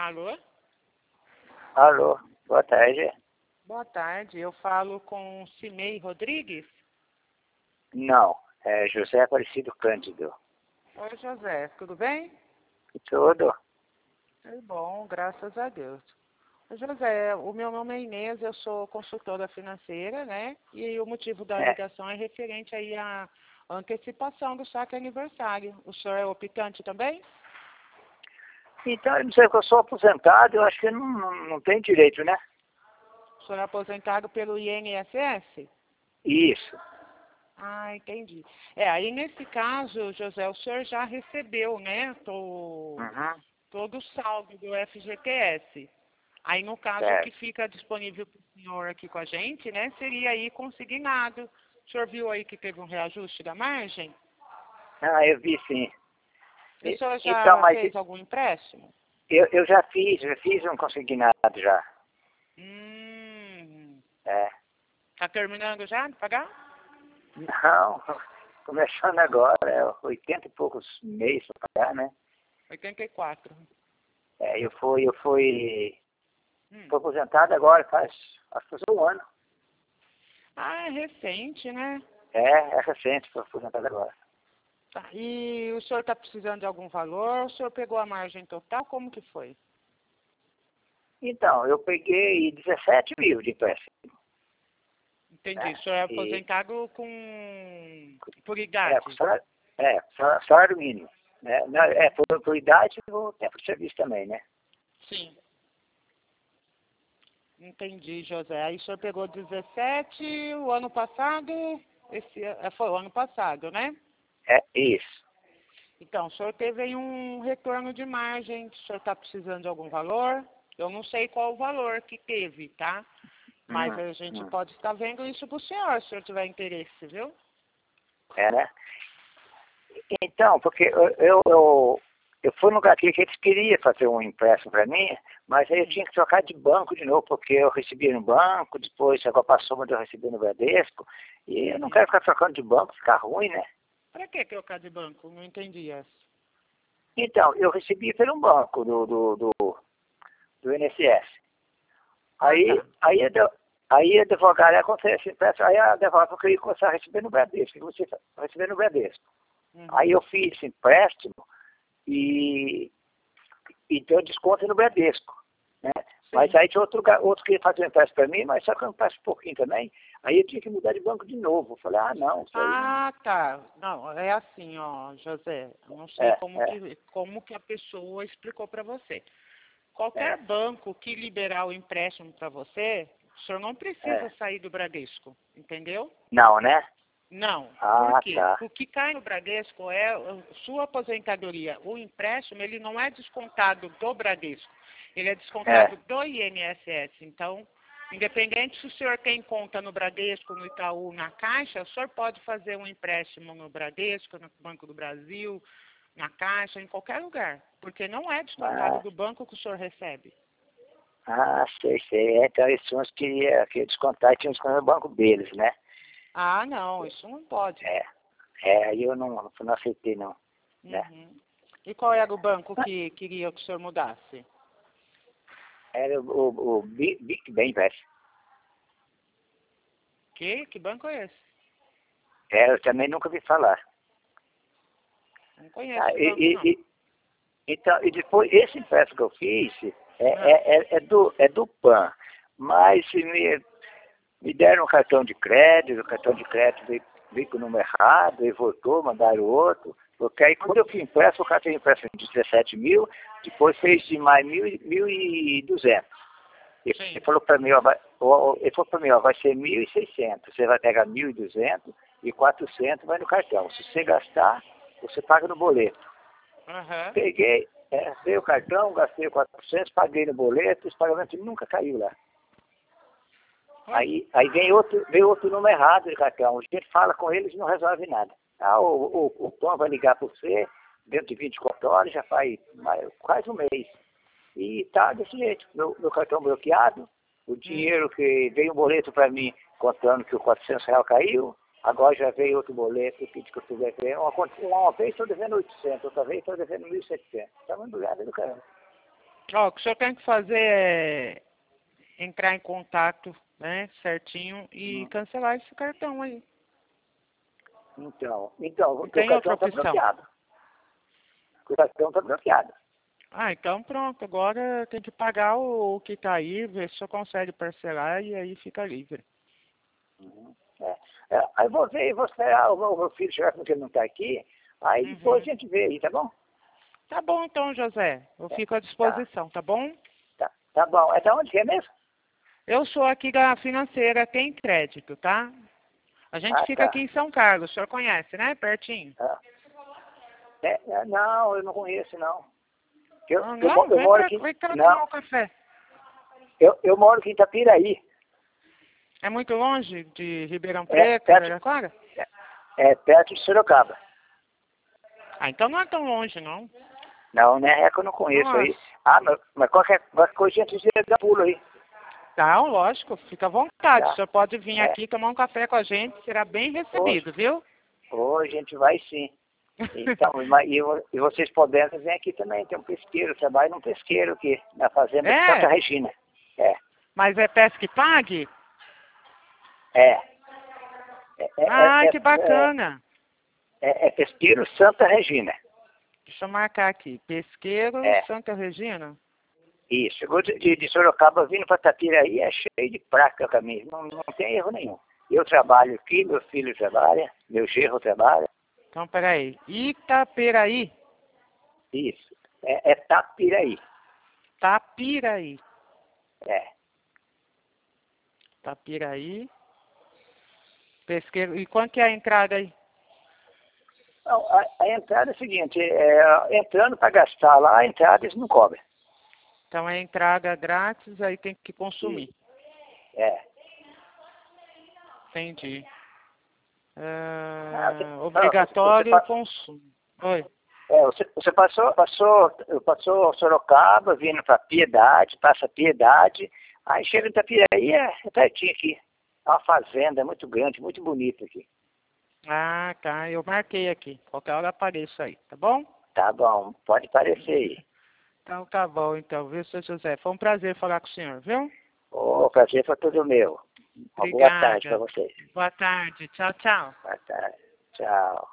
Alô? Alô, boa tarde. Boa tarde, eu falo com Cimei Rodrigues. Não, é José Aparecido Cândido. Oi, José, tudo bem? Tudo? Tudo bom, graças a Deus. Ô, José, o meu nome é Inês, eu sou consultora financeira, né? E o motivo da É. ligação é referente aí à antecipação do saque aniversário. O senhor é optante também? Então, eu não sei que eu sou aposentado, eu acho que não tem direito, né? O senhor é aposentado pelo INSS? Isso. Ah, entendi. Aí nesse caso, José, o senhor já recebeu, né, Uhum. todo o saldo do FGTS. Aí no caso, o que Certo. fica disponível para o senhor aqui com a gente, né, seria aí consignado. O senhor viu aí que teve um reajuste da margem? Ah, eu vi sim. O senhor Então, já mas fez algum empréstimo? eu já fiz um consignado já. É. Tá terminando já de pagar? Não, começando agora, é 80 e poucos meses para pagar, né? 84. É, fui aposentado agora, acho que faz um ano. Ah, é recente, né? É recente, fui aposentado agora. Tá. E o senhor está precisando de algum valor? O senhor pegou a margem total? Como que foi? Então, eu peguei 17 mil de empréstimo. Entendi. Né? O senhor é E, aposentado por com idade? salário mínimo. Né? Não, por idade e o tempo de serviço também, né? Sim. Entendi, José. Aí o senhor pegou 17 o ano passado, foi o ano passado, né? É isso. Então, o senhor teve aí um retorno de margem, o senhor está precisando de algum valor? Eu não sei qual o valor que teve, tá? Mas a gente Hum. pode estar vendo isso para o senhor, se o senhor tiver interesse, viu? É, né? Então, porque eu fui no lugar aqui que eles queriam fazer um empréstimo para mim, mas aí eu tinha que trocar de banco de novo, porque eu recebi no banco, depois agora passou, mas eu recebi no Bradesco, e eu não quero ficar trocando de banco, ficar ruim, né? Para que trocar de banco? Não entendi essa. Então, eu recebi pelo banco do INSS. Ah, Aí, tá. aí a advogada acontece, aí a advogada queria começar a receber no Bradesco, que você receber no Bradesco. Uhum. Aí eu fiz esse empréstimo e deu desconto no Bradesco, né? Mas Sim. aí tinha outro que ia fazer um empréstimo para mim, mas só que eu empresto um pouquinho também. Aí eu tinha que mudar de banco de novo. Eu falei, não, isso aí não. Ah, tá. Não, é assim, ó, José. Eu não sei É, como que a pessoa explicou para você. Qualquer é, banco que liberar o empréstimo para você, o senhor não precisa é. sair do Bradesco, entendeu? Não, né? Não. Por Ah, quê? tá. O que cai no Bradesco é sua aposentadoria. O empréstimo, ele não é descontado do Bradesco. Ele é descontado É. do INSS. Então, independente se o senhor tem conta no Bradesco, no Itaú, na Caixa, o senhor pode fazer um empréstimo no Bradesco, no Banco do Brasil, na Caixa, em qualquer lugar. Porque não é descontado Ah, do banco que o senhor recebe. sei. Então eles tinham que descontar e tinham que descontar no banco deles, né? Ah, não, isso não pode. É. Aí eu não aceitei, não. Né? Uhum. E qual era o banco que queria que o senhor mudasse? Era o Big Bang, velho. Que banco é esse? Eu também nunca vi falar. Não conheço Ah, esse banco, não. então, e depois, esse empréstimo que eu fiz Ah, é do PAN, mas me deram um cartão de crédito, o cartão de crédito veio com o número errado, e voltou, mandaram outro, porque aí quando eu fui empréstimo, o cara tem empréstimo de 17 mil, depois fez de mais 1.200. Ele sim. falou para mim, vai ser 1.600, você vai pegar 1.200 e 400 vai no cartão. Se você gastar, você paga no boleto. Aham. Peguei, dei o cartão, gastei 400, paguei no boleto, esse pagamento nunca caiu lá. Ué, Aí veio outro número errado de cartão. A gente fala com eles e não resolve nada. O Tom vai ligar para você, dentro de 24 horas, já faz quase um mês. E tá desse jeito. Meu cartão bloqueado, o dinheiro que veio um boleto para mim contando que o R$ 400 caiu, agora já veio outro boleto que diz que eu estou devendo. Uma vez estou devendo 800, outra vez estou devendo 1.700. Está uma embrulhada do caramba. Ó, o que o senhor tem que fazer é entrar em contato, né, certinho, e cancelar esse cartão aí. Então, Não o teu tem outra cartão está opção. bloqueado. O cartão está bloqueado. Ah, então pronto, agora tem que pagar o que tá aí, ver se o senhor consegue parcelar e aí fica livre. Aí você, o meu filho chegar porque ele não está aqui, aí depois a gente vê aí, tá bom? Tá bom então, José. Eu fico à disposição, tá bom? Tá bom. É da onde que é mesmo? Eu sou aqui da financeira, tem crédito, tá? A gente fica aqui em São Carlos, o senhor conhece, né? Pertinho. Não, eu não conheço, não. Não, vem cá tomar um café. Eu moro aqui em Itapiraí. É muito longe de Ribeirão Preto, Araraquara? É perto de Sorocaba. Ah, então não é tão longe, não. Não, né? É que eu não conheço aí. Mas qualquer coisa a gente dá pulo aí. Tá, lógico, fica à vontade. O senhor pode vir aqui tomar um café com a gente, será bem recebido, viu? A gente vai sim. Então, e vocês podendo vir aqui também, tem um pesqueiro, trabalho num pesqueiro aqui, na fazenda de Santa Regina. Mas é pesca e pague? Que bacana. É pesqueiro Santa Regina. Deixa eu marcar aqui, pesqueiro Santa Regina? Isso, chegou de Sorocaba vindo para Itapiraí, é cheio de praca o caminho, não tem erro nenhum. Eu trabalho aqui, meu filho trabalha, meu genro trabalha. Então, peraí, Itapiraí? Isso, é Tapiraí. Tapiraí. Tapiraí. Pesqueiro. E quanto que é a entrada aí? Não, a entrada é a seguinte, entrando para gastar lá, a entrada eles não cobram. Então é entrada grátis, aí tem que consumir. Entendi. Obrigatório consumo. Oi. Você passou Sorocaba, vindo para Piedade, passa Piedade, aí chega em Itapiraí, é pertinho aqui. É uma fazenda muito grande, muito bonita aqui. Ah, tá. Eu marquei aqui. Qualquer hora apareço aí, tá bom? Tá bom, pode aparecer aí. Então tá bom, então, viu, seu José? Foi um prazer falar com o senhor, viu? O prazer foi todo meu. Uma boa tarde para vocês. Boa tarde. Tchau, tchau. Boa tarde. Tchau.